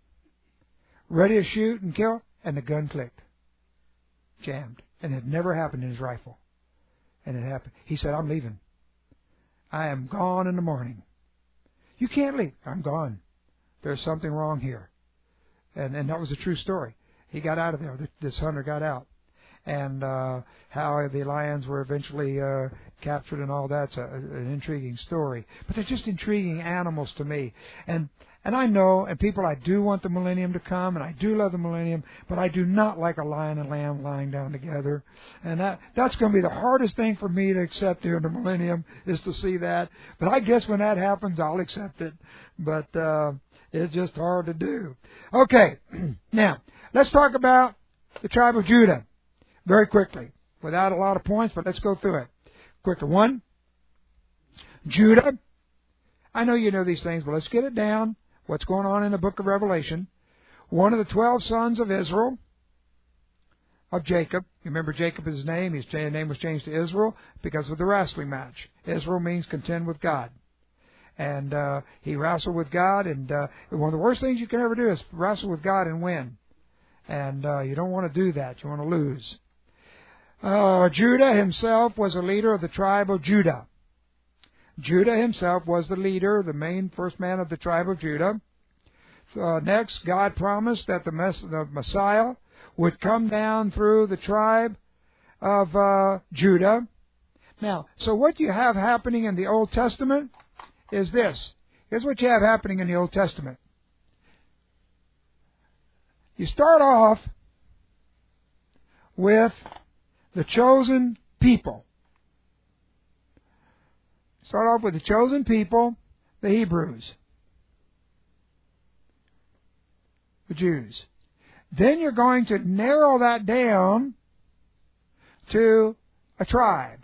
ready to shoot and kill, and the gun clicked. Jammed. And it had never happened in his rifle. And it happened. He said, I'm leaving. I am gone in the morning. You can't leave. I'm gone. There's something wrong here. And and that was a true story. He got out of there. This hunter got out. And uh, how the lions were eventually uh, captured and all that's a, an intriguing story. But they're just intriguing animals to me. And and I know, and people, I do want the millennium to come, and I do love the millennium, but I do not like a lion and lamb lying down together. And that that's going to be the hardest thing for me to accept here in the millennium, is to see that. But I guess when that happens, I'll accept it. But uh, it's just hard to do. Okay, now, let's talk about the tribe of Judah very quickly, without a lot of points, but let's go through it quicker. One, Judah. I know you know these things, but let's get it down. What's going on in the book of Revelation? One of the twelve sons of Israel, of Jacob. You remember Jacob is his name. His name was changed to Israel because of the wrestling match. Israel means contend with God. And uh, he wrestled with God, and uh, one of the worst things you can ever do is wrestle with God and win. And uh, you don't want to do that. You want to lose. Uh, Judah himself was a leader of the tribe of Judah. Judah himself was the leader, the main first man of the tribe of Judah. Uh, next, God promised that the, mess, the Messiah would come down through the tribe of uh, Judah. Now, so what you have happening in the Old Testament is this. Here's what you have happening in the Old Testament. You start off with the chosen people. Start off with the chosen people, the Hebrews, the Jews. Then you're going to narrow that down to a tribe,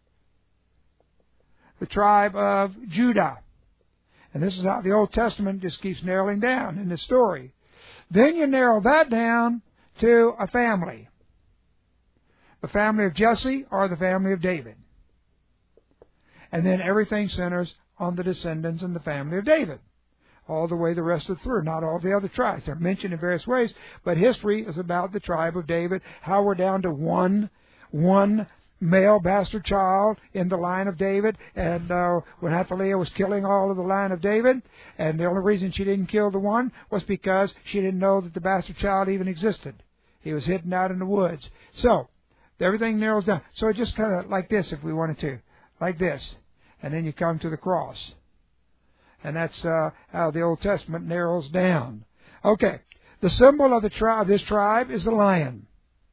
the tribe of Judah. And this is how the Old Testament just keeps narrowing down in the story. Then you narrow that down to a family, the family of Jesse or the family of David. And then everything centers on the descendants and the family of David, all the way the rest of through, not all the other tribes. They're mentioned in various ways, but history is about the tribe of David, how we're down to one, one male bastard child in the line of David, and uh, when Athaliah was killing all of the line of David, and the only reason she didn't kill the one was because she didn't know that the bastard child even existed. He was hidden out in the woods. So, everything narrows down. So it's just kind of like this if we wanted to. Like this. And then you come to the cross. And that's uh, how the Old Testament narrows down. Okay. The symbol of the tri- this tribe is the lion.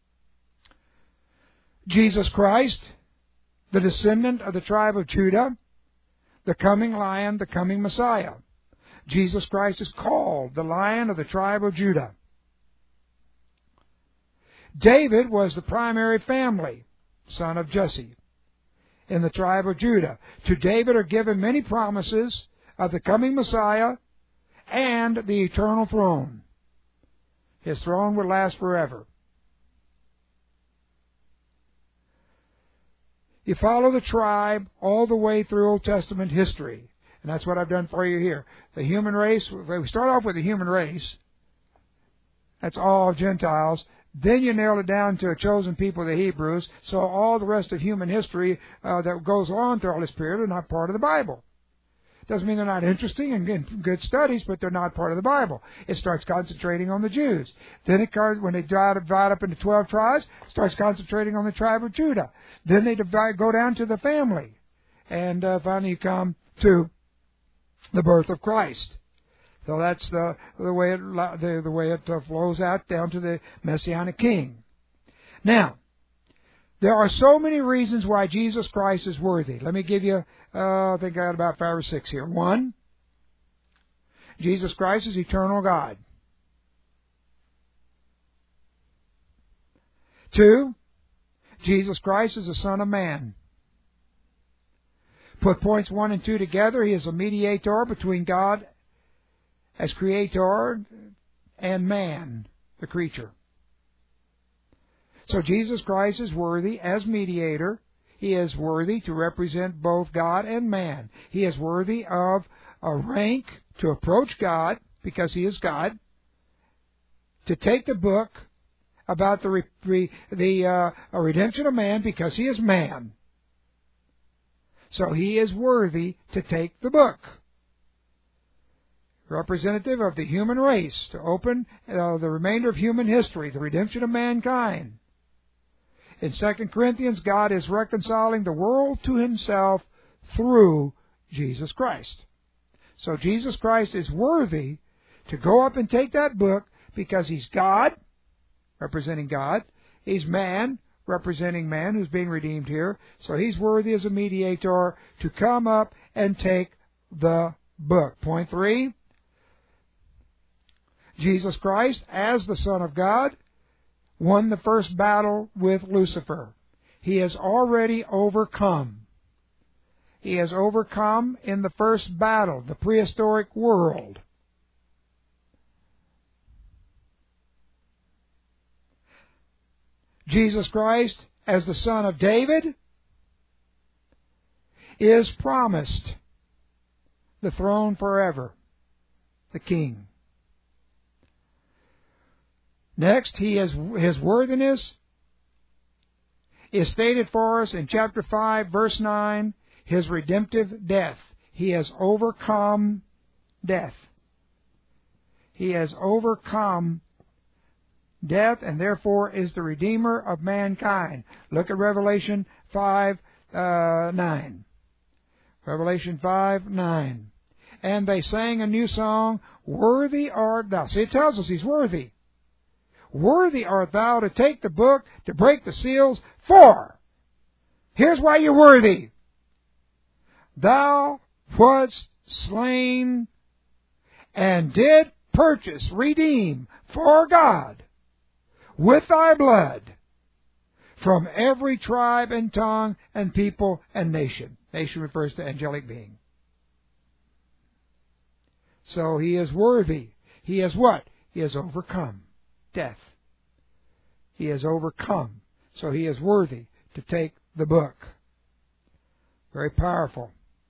Jesus Christ, the descendant of the tribe of Judah, the coming lion, the coming Messiah. Jesus Christ is called the Lion of the tribe of Judah. David was the primary family, son of Jesse, in the tribe of Judah. To David are given many promises of the coming Messiah and the eternal throne. His throne would last forever. You follow the tribe all the way through Old Testament history. And that's what I've done for you here. The human race, we start off with the human race. That's all Gentiles. Then you nail it down to a chosen people, the Hebrews. So all the rest of human history uh, that goes on through all this period are not part of the Bible. Doesn't mean they're not interesting and good studies, but they're not part of the Bible. It starts concentrating on the Jews. Then it when they divide up into twelve tribes, it starts concentrating on the tribe of Judah. Then they divide, go down to the family. And uh, finally you come to the birth of Christ. So that's the the way it the, the way it uh, flows out down to the Messianic King. Now, there are so many reasons why Jesus Christ is worthy. Let me give you, uh, I think I got about five or six here. One, Jesus Christ is eternal God. Two, Jesus Christ is the Son of Man. Put points one and two together. He is a mediator between God as creator and man, the creature. So Jesus Christ is worthy as mediator. He is worthy to represent both God and man. He is worthy of a rank to approach God, because He is God, to take the book about the re, the uh, redemption of man, because He is man. So He is worthy to take the book. Representative of the human race, to open uh, the remainder of human history, the redemption of mankind. In Second Corinthians, God is reconciling the world to Himself through Jesus Christ. So Jesus Christ is worthy to go up and take that book, because He's God, representing God. He's man, representing man who's being redeemed here. So He's worthy as a mediator to come up and take the book. Point three, Jesus Christ, as the Son of God, won the first battle with Lucifer. He has already overcome. He has overcome in the first battle, the prehistoric world. Jesus Christ, as the Son of David, is promised the throne forever, the King. Next, he has, his worthiness is stated for us in chapter five, verse nine, His redemptive death. He has overcome death. He has overcome death, and therefore is the Redeemer of mankind. Look at Revelation five, uh, nine. Revelation five, nine. And they sang a new song, Worthy art thou. See, it tells us He's worthy. Worthy art thou to take the book, to break the seals, for here's why you're worthy. Thou wast slain and did purchase, redeem for God with thy blood from every tribe and tongue and people and nation. Nation refers to angelic being. So He is worthy. He has what? He has overcome death. He has overcome. So He is worthy to take the book. Very powerful.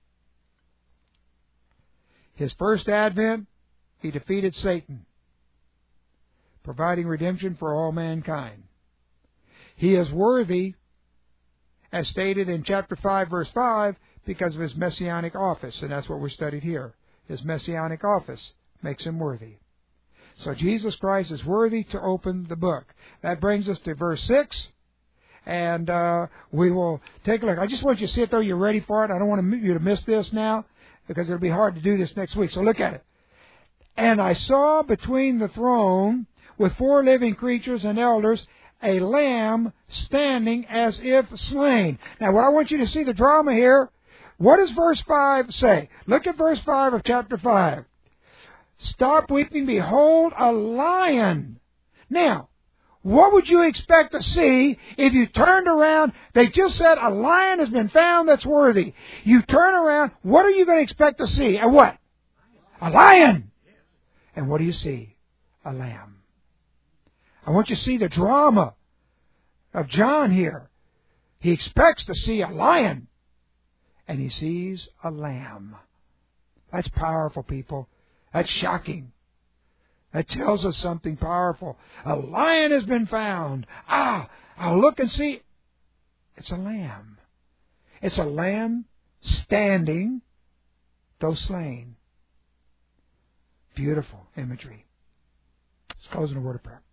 His first advent, He defeated Satan, providing redemption for all mankind. He is worthy, as stated in chapter five, verse five, because of His messianic office, and that's what we're studied here. His messianic office makes Him worthy. So Jesus Christ is worthy to open the book. That brings us to verse six, and uh, we will take a look. I just want you to see it, though. You're ready for it. I don't want you to miss this now, because it'll be hard to do this next week. So look at it. And I saw between the throne, with four living creatures and elders, a lamb standing as if slain. Now, what I want you to see the drama here. What does verse five say? Look at verse five of chapter five. Stop weeping, behold, a lion. Now, what would you expect to see if you turned around? They just said a lion has been found that's worthy. You turn around, what are you going to expect to see? A what? A lion. And what do you see? A lamb. I want you to see the drama of John here. He expects to see a lion, and he sees a lamb. That's powerful, people. That's shocking. That tells us something powerful. A lion has been found. Ah, I'll look and see. It's a lamb. It's a lamb standing, though slain. Beautiful imagery. Let's close in a word of prayer.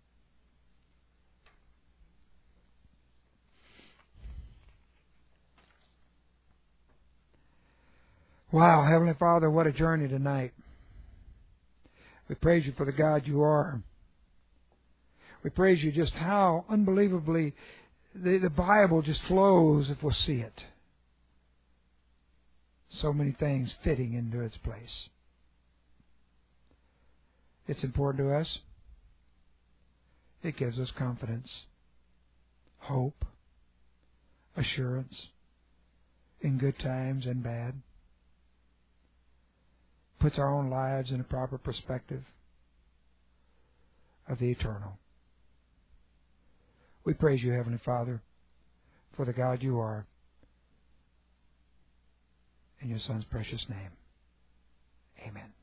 Wow, Heavenly Father, what a journey tonight. We praise you for the God you are. We praise you just how unbelievably the, the Bible just flows if we'll see it. So many things fitting into its place. It's important to us. It gives us confidence, hope, assurance in good times and bad. Puts our own lives in a proper perspective of the eternal. We praise you, Heavenly Father, for the God you are. In your Son's precious name. Amen.